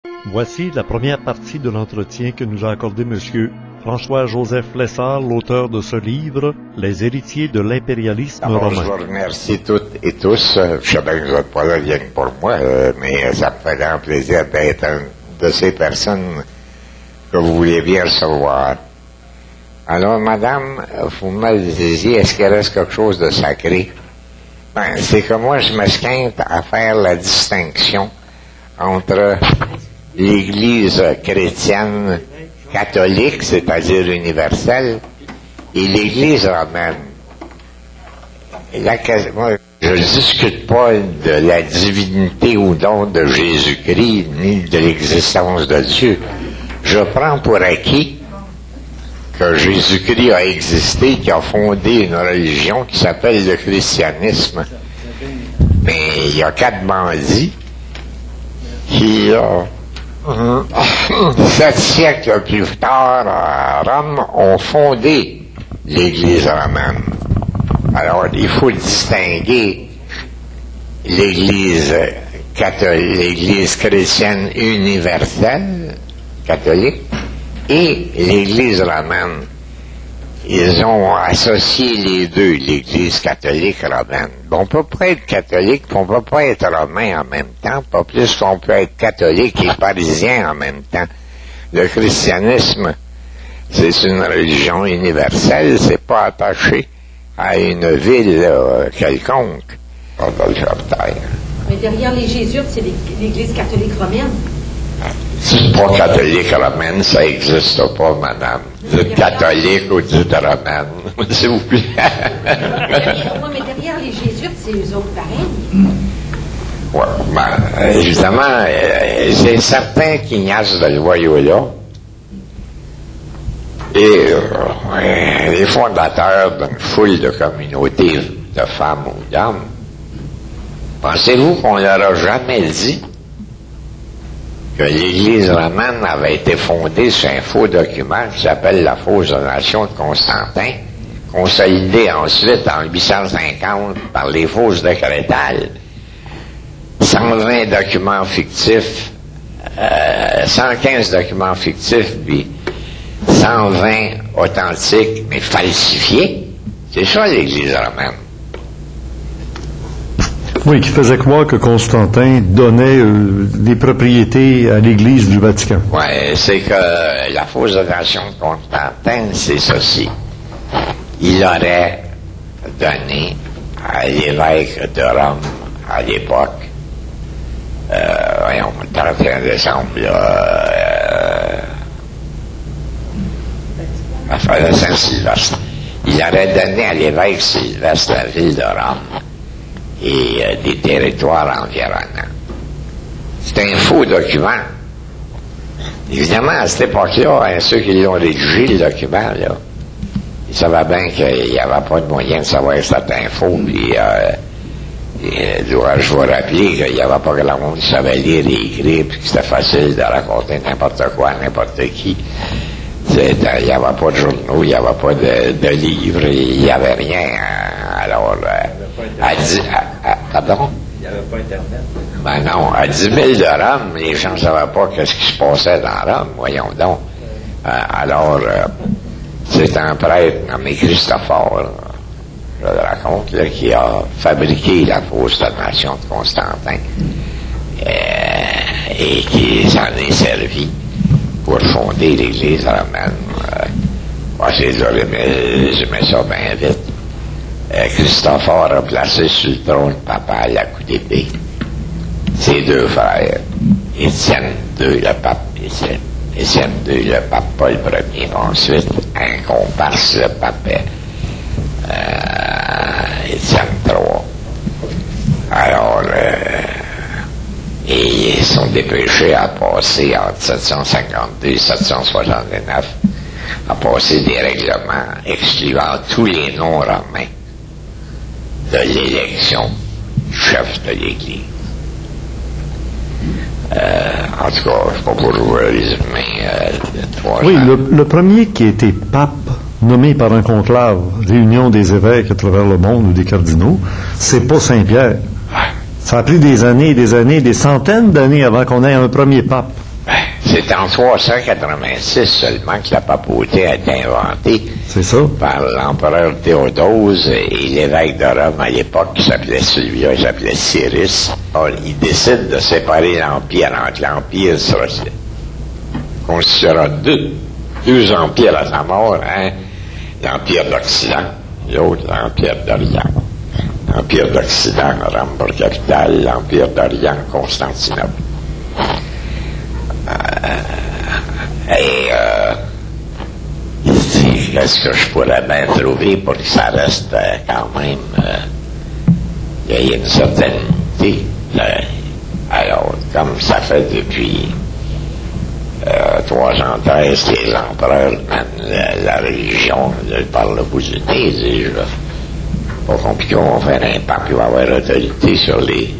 Voici la première partie de l'entretien que nous a accordé Monsieur François-Joseph Lessard, l'auteur de ce livre, Les héritiers de l'impérialisme romain. Je vous remercie toutes et tous. Je sais bien que vous n'êtes pas là rien que pour moi, mais ça me fait grand plaisir d'être une de ces personnes que vous voulez bien recevoir. Alors, madame, vous me disiez, est-ce qu'il reste quelque chose de sacré? Ben, c'est que moi, je me squinte à faire la distinction entre l'Église chrétienne catholique, c'est-à-dire universelle, et l'Église romaine. Moi, je ne discute pas de la divinité ou non de Jésus-Christ, ni de l'existence de Dieu. Je prends pour acquis que Jésus-Christ a existé, qui a fondé une religion qui s'appelle le christianisme. Mais il y a 4 bandits qui, 7 siècles plus tard, à Rome, ont fondé l'Église romaine. Alors, il faut distinguer l'Église catholique, l'Église chrétienne universelle, catholique, et l'Église romaine. Ils ont associé les deux, l'Église catholique romaine. On peut pas être catholique, on peut pas être romain en même temps, pas plus qu'on peut être catholique et parisien en même temps. Le christianisme, c'est une religion universelle, c'est pas attaché à une ville quelconque. On va le faire taire. Mais derrière les jésuites, c'est l'Église catholique romaine. C'est pas catholique romaine, ça n'existe pas, madame. Dites catholique ou dites romaine, s'il vous plaît. Mais derrière les jésuites, c'est eux autres pareils. Ouais, ben, évidemment, c'est certain qu'ils niaisent de Loyola. Et les fondateurs d'une foule de communautés de femmes ou d'hommes, pensez-vous qu'on leur a jamais dit que l'Église romaine avait été fondée sur un faux document qui s'appelle la fausse donation de Constantin, consolidé ensuite en 850 par les fausses décrétales. 120 documents fictifs, 115 documents fictifs, puis 120 authentiques, mais falsifiés. C'est ça l'Église romaine. Oui, qui faisait croire que Constantin donnait des propriétés à l'Église du Vatican. Oui, c'est que la fausse donation de Constantin, c'est ceci. Il aurait donné à l'évêque de Rome, à l'époque, voyons, le 31 décembre, à Saint-Sylvestre, il aurait donné à l'évêque Sylvestre la ville de Rome et des territoires environnants. C'est un faux document. Évidemment, à cette époque-là, ceux qui l'ont rédigé, le document, là, ils savaient bien qu'il n'y avait pas de moyen de savoir que c'était un faux, puis dois-je vous rappeler qu'il n'y avait pas grand monde qui savait lire et écrire, puis que c'était facile de raconter n'importe quoi à n'importe qui. Il n'y avait pas de journaux, il n'y avait pas de livres, il n'y avait rien. Alors, pardon? Il n'y avait pas Internet. Ben non, à 10 000 de Rome, les gens ne savaient pas ce qui se passait dans Rome, voyons donc. Alors, c'est un prêtre nommé Christophore, je le raconte, là, qui a fabriqué la fausse donation de Constantin et qui s'en est servi pour fonder l'Église romaine. J'ai résumé ça bien vite. Christophore a placé sur le trône papal à coup d'épée ses 2 frères, Étienne II, le pape Étienne II, le pape Paul Ier, ensuite un comparse, le pape Étienne III. Alors, et ils sont dépêchés à passer entre 752 et 769 à passer des règlements excluant tous les noms romains de l'élection du chef de l'Église. En tout cas, je ne sais pas pour vous résumer de 3 Oui, ans. le premier qui a été pape, nommé par un conclave, réunion des évêques à travers le monde ou des cardinaux, c'est pas Saint-Pierre. Ça a pris des années, des centaines d'années avant qu'on ait un premier pape. C'est en 386 seulement que la papauté a été inventée. C'est ça. Par l'empereur Théodose et l'évêque de Rome à l'époque, qui s'appelait celui-là, il s'appelait Cyrus. Il décide de séparer l'Empire entre l'Empire constituera deux empires à sa mort, hein? L'Empire d'Occident, l'autre l'Empire d'Orient. L'Empire d'Occident, Rome pour capitale, l'Empire d'Orient, Constantinople. Qu'est-ce que je pourrais bien trouver pour que ça reste quand même il y a une certaine unité. Alors, comme ça fait depuis 313 que les empereurs mènent la religion par le bout du nez, dis-je, pas compliqué, on va faire un pape qui va avoir autorité sur les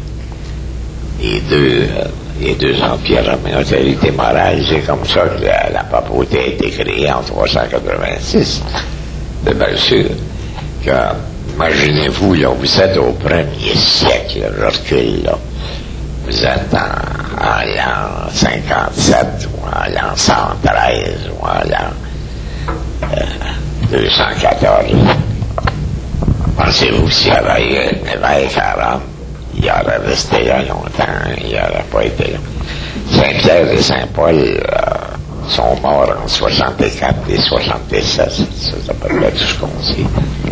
deux empires romains, autorité morale. C'est comme ça que la papauté a été créée en 386. C'est bien sûr que, imaginez-vous, là, vous êtes au 1er siècle, je recule, là. Vous êtes en l'an 57, ou en l'an 113, ou en l'an 214. Pensez-vous s'il y avait eu un évêque à Rome, il aurait resté là longtemps, il n'aurait pas été là. Saint-Pierre et Saint-Paul sont morts en 64 et 76. C'est à peu près tout ce qu'on sait.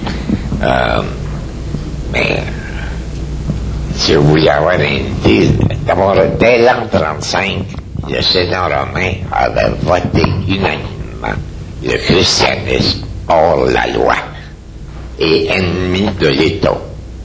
Mais si vous voulez avoir une idée, d'abord, dès l'an 35, le Sénat romain avait voté unanimement le christianisme hors la loi et ennemi de l'État.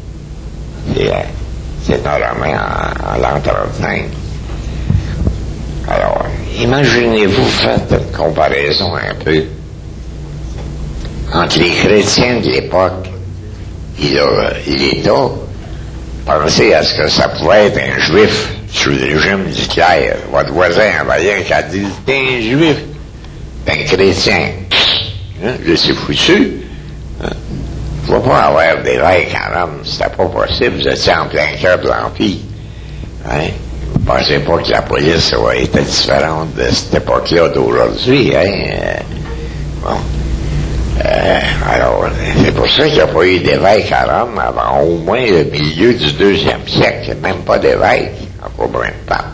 C'est normalement en l'an 35. Alors, imaginez-vous, faites une comparaison un peu entre les chrétiens de l'époque et l'État. Pensez à ce que ça pouvait être un juif sous le régime d'Hitler. Votre voisin envoyait qui a dit « T'es un juif, t'es un chrétien. » Là, c'est foutu. Il ne faut pas avoir d'évêque en Rome, c'était pas possible, vous étiez en plein cœur de l'Empire. Hein? Vous ne pensez pas que la police aurait été différente de cette époque-là d'aujourd'hui, hein? Bon. Alors, c'est pour ça qu'il n'y a pas eu d'évêque à Rome avant au moins le milieu du 2e siècle, même pas d'évêque, encore moins de pape.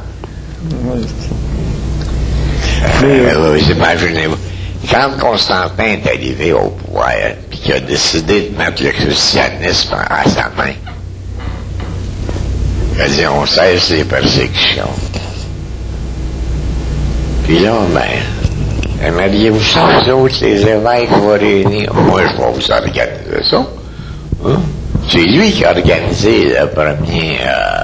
Vous imaginez-vous. Quand Constantin est arrivé au pouvoir, puis qu'il a décidé de mettre le christianisme à sa main, il a dit on cesse les persécutions. Puis là, aimeriez-vous ça, vous autres, les évêques, vous réunir? Moi, je vais vous organiser ça. Hein? C'est lui qui a organisé le premier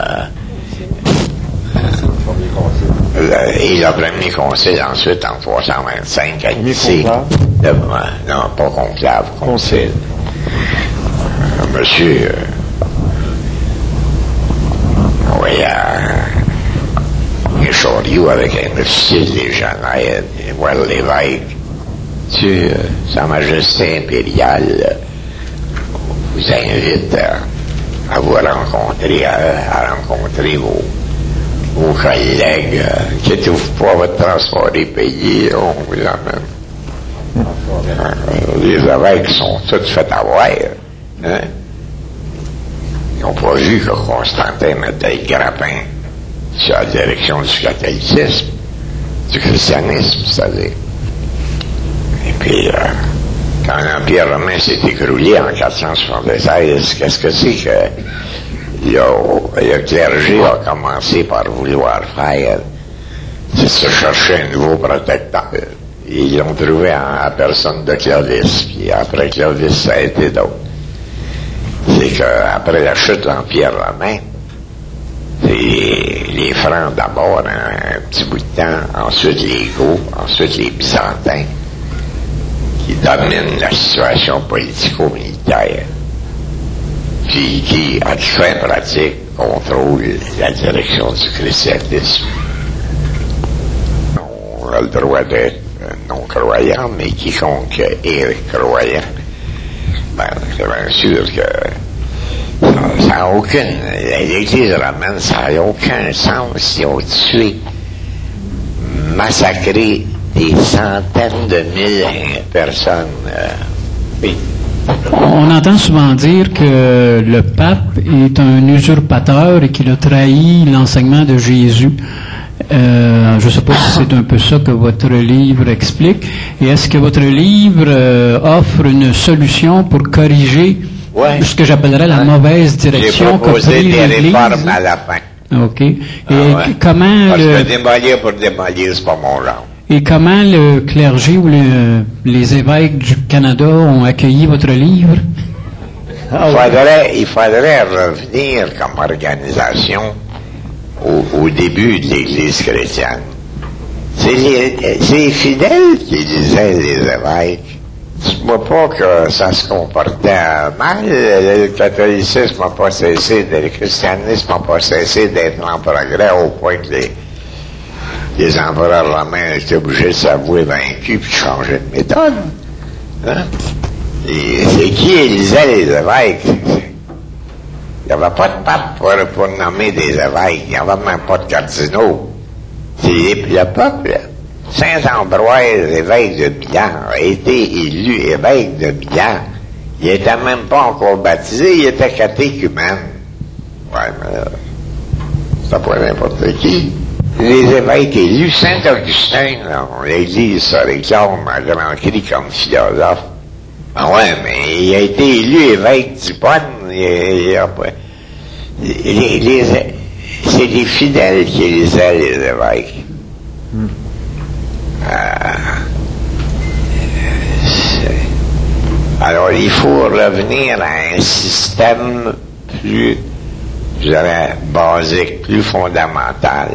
concile ensuite en 325 à Nicée. Non, pas conclave, concile. Monsieur envoyé un chariot avec un officier légionnaire et voir l'évêque. Sa Majesté impériale vous invite à vous rencontrer, à rencontrer vos collègues. Inquiétez-vous pas, votre transport est payé, on vous emmène. Les évêques sont tous fait avoir. Hein? Ils n'ont pas vu que Constantin mettait le grappin sur la direction du catholicisme, du christianisme, c'est-à-dire. Et puis, quand l'Empire romain s'est écroulé en 476, qu'est-ce que c'est que le clergé a commencé par vouloir faire? C'est se chercher un nouveau protecteur. Et ils l'ont trouvé en la personne de Clovis. Puis après Clovis, ça a été d'autres. C'est qu'après la chute de l'Empire romain, c'est les Francs d'abord un petit bout de temps, ensuite les Goths, ensuite les Byzantins, qui dominent la situation politico-militaire, puis qui, à fin pratique, contrôlent la direction du christianisme. On a le droit d'être non-croyant, mais quiconque est croyant, c'est bien sûr que ça n'a aucune... L'Église romaine, ça n'a aucun sens si on tué massacré des centaines de mille personnes. Oui. On entend souvent dire que le pape est un usurpateur et qu'il a trahi l'enseignement de Jésus. Je ne sais pas si c'est un peu ça que votre livre explique. Et est-ce que votre livre offre une solution pour corriger ce que j'appellerais la mauvaise direction qu'a prise J'ai proposé des l'Église? réformes à la fin. OK. Et comment Parce que démolir pour démolir, c'est pas mon genre. Et comment le clergé ou les évêques du Canada ont accueilli votre livre? Il faudrait revenir comme organisation au début de l'Église chrétienne. C'est les fidèles qui lisaient les évêques. Je ne vois pas que ça se comportait mal. Le catholicisme n'a pas cessé, le christianisme n'a pas cessé d'être en progrès au point que les empereurs romains étaient obligés de s'avouer vaincus puis de changer de méthode. Hein? Et c'est qui élisait les évêques? Il n'y avait pas de pape pour nommer des évêques. Il n'y avait même pas de cardinaux. C'est le peuple. Saint-Ambroise, évêque de Milan, a été élu évêque de Milan. Il n'était même pas encore baptisé, il était catéchumène. Ouais, mais c'est pas n'importe qui. Les évêques élus, Saint-Augustin, l'Église se réclame à grand cri comme philosophe. Ah ouais, mais il a été élu évêque d'Hippone. C'est les fidèles qui élisaient les évêques. Alors, il faut revenir à un système plus, je dirais, basique, plus fondamental.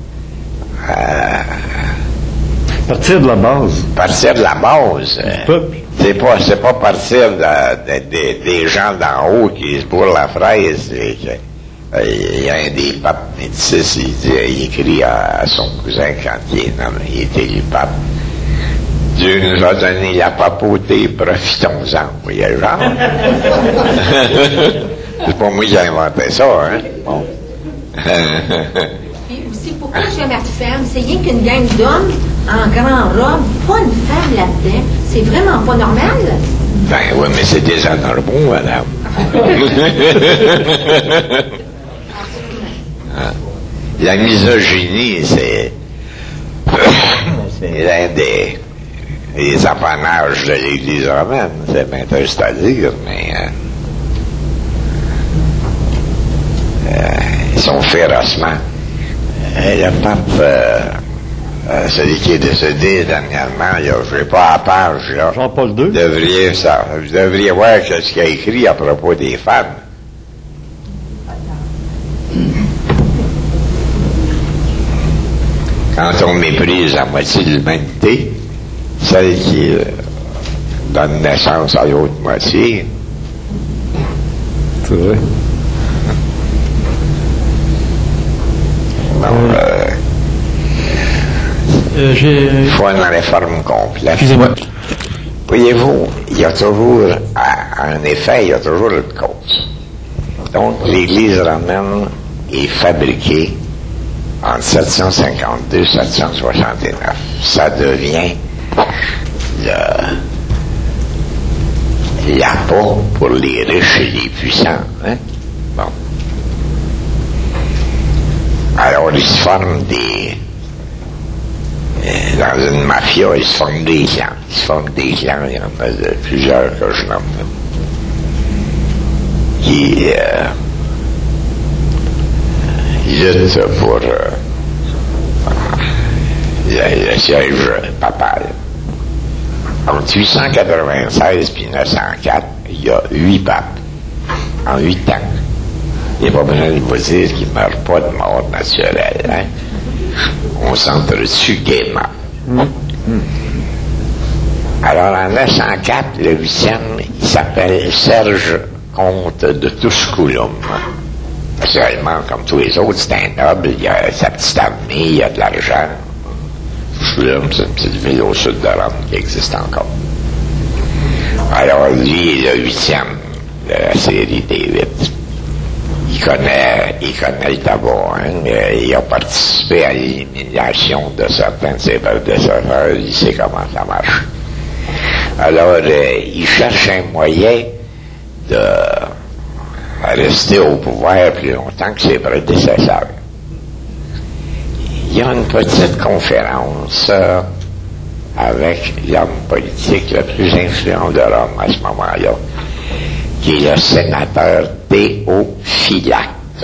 Partir de la base. Partir de la base. Du peuple. C'est pas partir des gens d'en haut qui se bourrent la fraise. Il y a un des papes Médicis, il écrit à son cousin quand il est élu pape. Dieu nous a donné la papauté, profitons-en. Vous voyez le genre? C'est pas moi qui ai inventé ça, hein? Bon. Puis aussi, pourquoi je ma femme? C'est rien qu'une gang d'hommes en grand robe, pas une femme là-dedans. C'est vraiment pas normal. Ben oui, mais c'est des anormaux, madame. La misogynie, c'est l'un des apanages de l'Église romaine. C'est bien triste à dire, mais ils sont férocement. Le pape, celui qui est décédé dernièrement, je n'ai pas à la page, là. Jean-Paul II. Vous devriez voir ce qu'il a écrit à propos des femmes. Quand on méprise la moitié de l'humanité, celle qui donne naissance à l'autre moitié. C'est vrai. Il faut une réforme complète. Excusez-moi. Voyez-vous, il y a toujours, en effet, il y a toujours une cause. Donc, l'Église romaine est fabriquée en 752 et 769. Ça devient l'appât pour les riches et les puissants. Hein? Bon. Alors, il se forme dans une mafia, il se forme des clans. Il se forme des clans, il y en a plusieurs que je nomme. Qui luttent pour le siège papal. Entre 896 et 904, il y a 8 papes. En 8 ans. Il n'y a pas besoin de vous dire qu'ils ne meurent pas de mort naturelle. Hein? On s'entretue gaiement. Alors, en 904, le 8e, il s'appelle Serge Comte de Tusculum. Naturellement, comme tous les autres, c'est un noble, il a sa petite armée, il a de l'argent. Tusculum, c'est une petite ville au sud de Rome qui existe encore. Alors, lui est le 8e de la série des 8. il connaît le tabac, hein, il a participé à l'élimination de certains de ses prédécesseurs, il sait comment ça marche. Alors, il cherche un moyen de rester au pouvoir plus longtemps que ses prédécesseurs. Il y a une petite conférence avec l'homme politique le plus influent de Rome à ce moment-là, qui est le sénateur Théophylacte,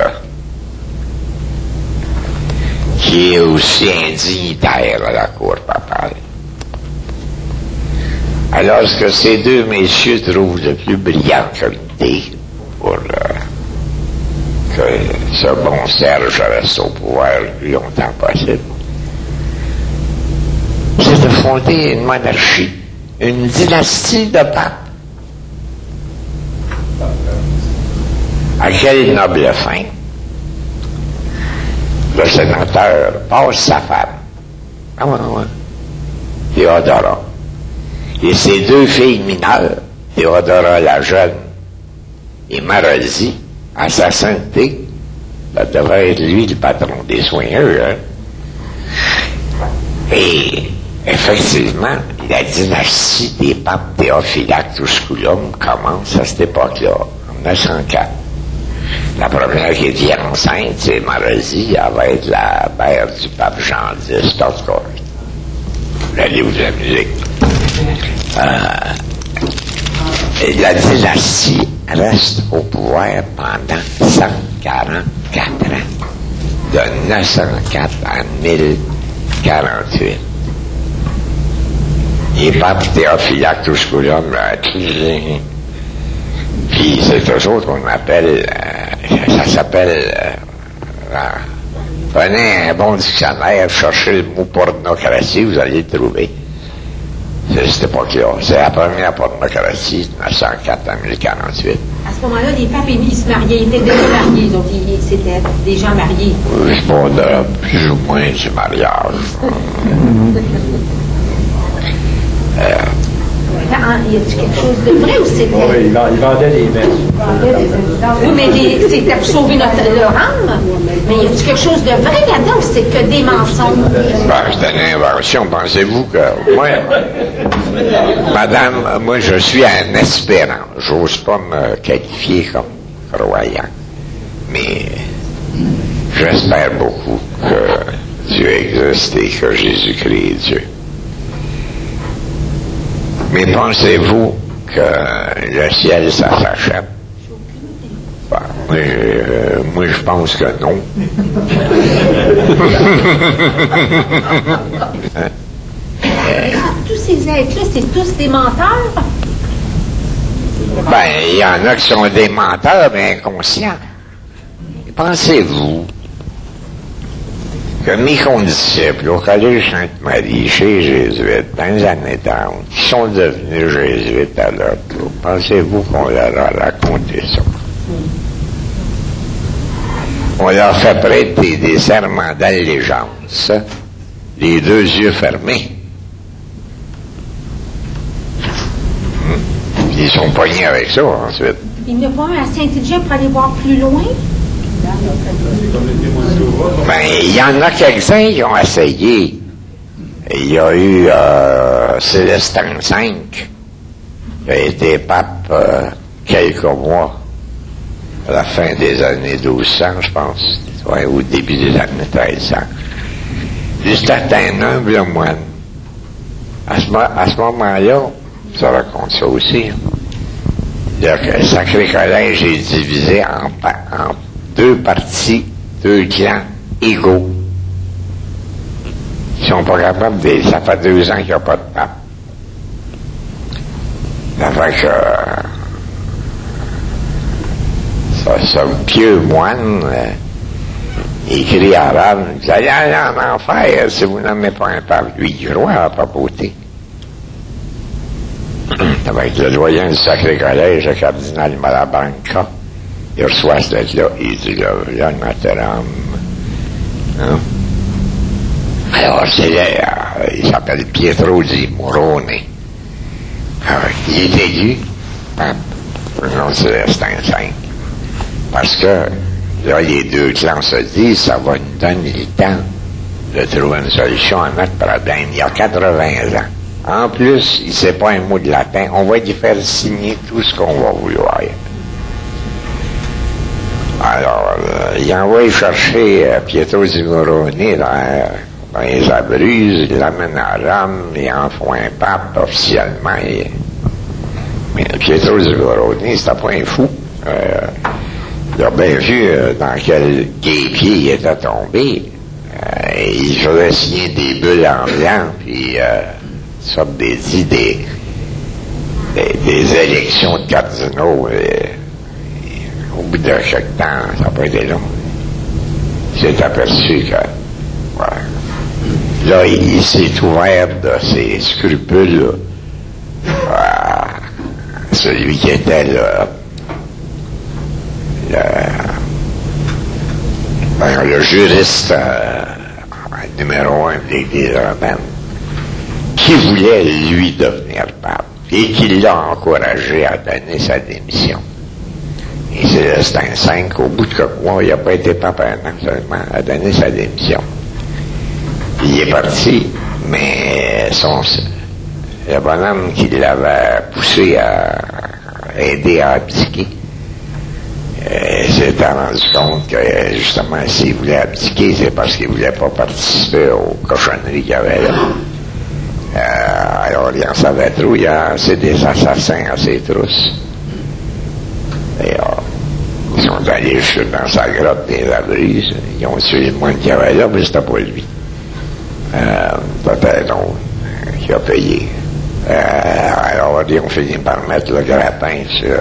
qui est aussi indignitaire à la cour papale. Alors, ce que ces deux messieurs trouvent de plus brillant comme idée pour que ce bon Serge reste au pouvoir le plus longtemps possible, c'est de fonder une monarchie, une dynastie de papes. À quelle noble fin? Le sénateur passe sa femme, Théodora, et ses deux filles mineures, Théodora la jeune et Marozzie, à sa sainteté, ça devrait être lui le patron des soigneux, hein? Et effectivement, la dynastie des papes Théophylacte Tusculum commence à cette époque-là, en 904. La première qui devient enceinte, c'est Marozzie, elle va être la mère du pape Jean X, en tout cas. Le livre de la musique. Et la dynastie reste au pouvoir pendant 144 ans, de 904 à 1048. Les papes Théophylacte Tusculum, puis c'est eux autres qu'on appelle, ça s'appelle, prenez un bon dictionnaire, cherchez le mot pornocratie, vous allez le trouver. C'est cette époque-là. C'est la première pornocratie, de 904 à 1048. À ce moment-là, les papes, ils se mariaient, ils étaient déjà mariés, donc c'était des gens mariés. Bon, plus ou moins du mariage. Y a-t-il quelque chose de vrai ou c'était... Oui, il vendait des messes. Oui, mais c'était pour sauver le rame. Mais y a-t-il quelque chose de vrai là-dedans ou c'est que des mensonges? C'est une invention. Pensez-vous que... Moi, madame, moi, je suis un espérant. J'ose pas me qualifier comme croyant. Mais j'espère beaucoup que Dieu existe et que Jésus-Christ est Dieu. Mais pensez-vous que le ciel, ça s'achète? Ben, moi, je pense que non. Tous ces êtres-là, c'est tous des menteurs? Ben, il y en a qui sont des menteurs, mais inconscients. Pensez-vous que mes condisciples au collège Sainte-Marie, chez Jésuites, dans les années 30, qui sont devenus jésuites à leur tour, pensez-vous qu'on leur a raconté ça? On leur fait prêter des serments d'allégeance, les deux yeux fermés. Puis ils sont pognés avec ça ensuite. Il n'y a pas un assez intelligent pour aller voir plus loin? Ben, il y en a quelques-uns qui ont essayé. Il y a eu Célestin V, qui a été pape quelques mois, à la fin des années 1200, je pense, ouais, au début des années 1300. Juste un humble moine. À ce moment-là, ça raconte ça aussi. Le Sacré Collège est divisé en deux parties, deux clans égaux. Ils sont pas capables de... Ça fait 2 ans qu'il n'y a pas de pape. Ça fait que... ce pieux moine écrit à Rome, vous allez aller en enfer si vous n'aimez pas un pape. Lui, il croit à la papauté. Avec le doyen du Sacré Collège, le cardinal Malabranca, il reçoit cette lettre-là, il dit là, notre homme. Hein? Alors, c'est là, il s'appelle Pietro di Morone. Il est élu pape, non Célestin V. Parce que Là, les deux clans se disent, ça va nous donner le temps de trouver une solution à notre problème. Il y a 80 ans. En plus, il ne sait pas un mot de latin. On va lui faire signer tout ce qu'on va vouloir. Alors, il envoie chercher Pietro Zimorone dans les Abruzzes, il l'amène à Rome, il en faut un pape officiellement. Mais Pietro Zimorone, c'était pas un fou. Il a bien vu dans quel guépier il était tombé. Il faisait signer des bulles en blanc, puis sorte des élections de cardinaux. Au bout de chaque temps, ça n'a pas été long. Il s'est aperçu que, là, il s'est ouvert de ses scrupules à celui qui était le juriste numéro 1 de l'Église romaine, qui voulait, lui, devenir pape, et qui l'a encouragé à donner sa démission. Et c'est un 5, au bout de quelques mois, il n'a pas été pape un an seulement, a donné sa démission. Il est parti, mais le bonhomme qui l'avait poussé à aider à abdiquer, s'était rendu compte que, justement, s'il voulait abdiquer, c'est parce qu'il ne voulait pas participer aux cochonneries qu'il y avait là. Alors, il en savait trop, il a assez des assassins à ses trousses. Et ils sont allés dans sa grotte des Abruzzes, ils ont tué le moins qu'il y avait là, mais c'était pas lui. Peut-être qui a payé. Alors, ils ont fini par mettre le grappin sur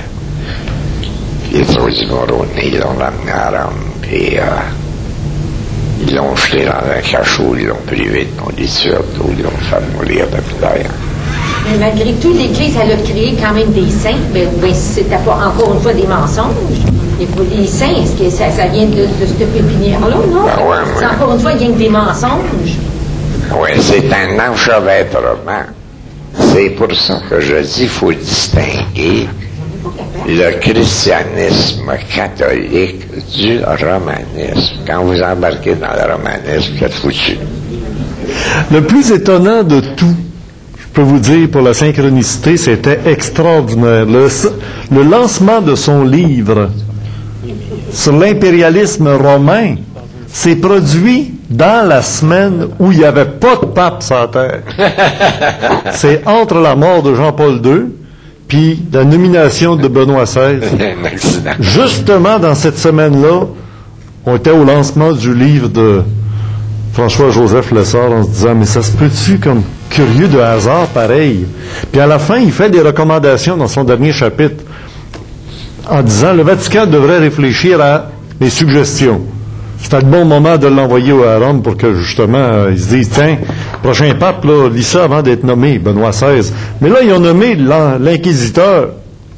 Pietro Zimorone, ils l'ont ramené à Rome, puis ils l'ont jeté dans un cachot, ils l'ont privé de nourriture, ils l'ont fait mourir de misère. Mais malgré tout, l'Église, elle a créé quand même des saints. Ben, c'était pas encore une fois des mensonges. Les saints, est-ce que ça vient de cette pépinière-là, non? Ben ouais, c'est encore une fois, il y a des mensonges. Oui, c'est un enchevêtrement. C'est pour ça que je dis qu'il faut distinguer le christianisme catholique du romanisme. Quand vous embarquez dans le romanisme, vous êtes foutu. Le plus étonnant de tout, je peux vous dire, pour la synchronicité, c'était extraordinaire. Le lancement de son livre sur l'impérialisme romain s'est produit dans la semaine où il n'y avait pas de pape sur la terre. C'est entre la mort de Jean-Paul II puis la nomination de Benoît XVI. Justement, dans cette semaine-là, on était au lancement du livre de François-Joseph Lessard en se disant, mais ça se peut-tu comme curieux de hasard pareil? Puis à la fin, il fait des recommandations dans son dernier chapitre en disant, le Vatican devrait réfléchir à mes suggestions. C'était le bon moment de l'envoyer à Rome pour que, justement, ils se disent, tiens, prochain pape, là, lis ça avant d'être nommé, Benoît XVI. Mais là, ils ont nommé l'inquisiteur.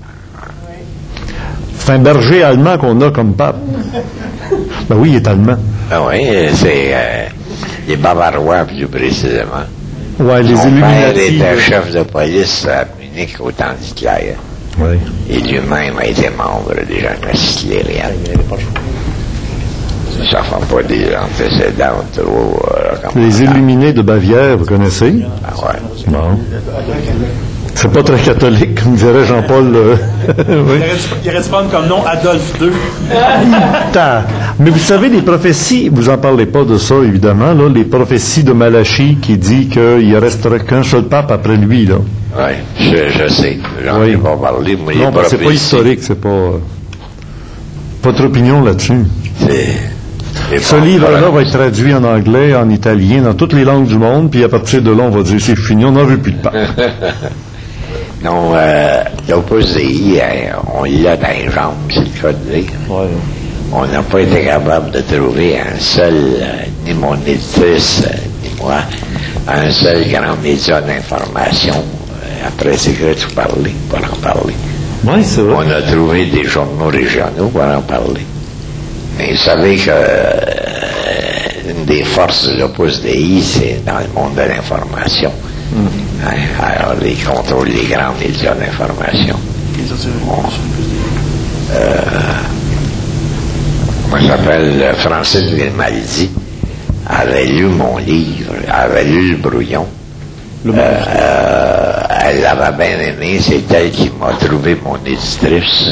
C'est un berger allemand qu'on a comme pape. Ben oui, il est allemand. Ah oui, c'est les Bavarois, plus précisément. Ouais, les Mon père Illuminati. était chef de police à Munich au temps d'Hitler. Oui. Et lui-même a été membre des jeunesses hitlériennes. Ça ne fait pas des antécédents trop Les Illuminés de Bavière, vous connaissez? Ah ouais. Bon. C'est pas très catholique, comme dirait Jean-Paul. Oui. Il aurait dû prendre comme nom Adolphe II. Mais vous savez, les prophéties, vous en parlez pas de ça, évidemment, là, les prophéties de Malachie qui dit qu'il ne resterait qu'un seul pape après lui, là. Oui, je sais. J'en ai pas parlé. Moi, Non, c'est pas historique, c'est pas... Votre opinion là-dessus? Ce livre-là va être traduit en anglais, en italien, dans toutes les langues du monde, puis à partir de là, on va dire, c'est fini, on n'en veut plus de pape. Non, l'Opus Dei, on l'a dans les jambes, c'est le cas de dire. Ouais. On n'a pas été capable de trouver un seul, ni mon éditrice, ni moi, un seul grand média d'information. Après, c'est que tu parlais, pour en parler. Oui, c'est vrai. On a trouvé des journaux régionaux pour en parler. Mais vous savez que une des forces de l'Opus Dei, c'est dans le monde de l'information. Alors, ils contrôlent les grands médias d'information. Moi, j'appelle Francine Grimaldi, avait lu mon livre, avait lu le brouillon. Elle l'avait bien aimé, c'est elle qui m'a trouvé mon éditrice.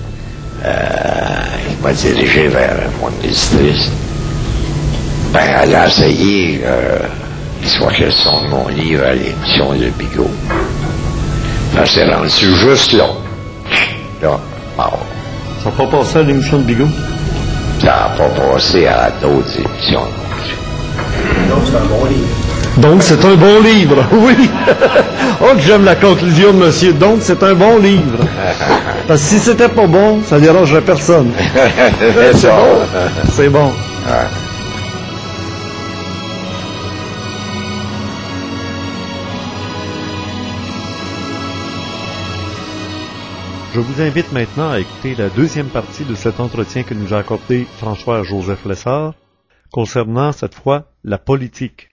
Il m'a dirigé vers mon éditrice. Ben, elle a essayé qu'il soit question de mon livre à l'émission de Bigot. Ça s'est rendu juste là. Là, bon. Ça n'a pas passé à l'émission de Bigot? Ça n'a pas passé à d'autres émissions non plus. Donc, c'est un bon livre. Donc, c'est un bon livre, oui. Oh, que j'aime la conclusion de monsieur. Donc, c'est un bon livre. Parce que si c'était pas bon, ça dérangerait personne. C'est bon. C'est bon. Ouais. Je vous invite maintenant à écouter la deuxième partie de cet entretien que nous a accordé François-Joseph Lessard, concernant cette fois la politique.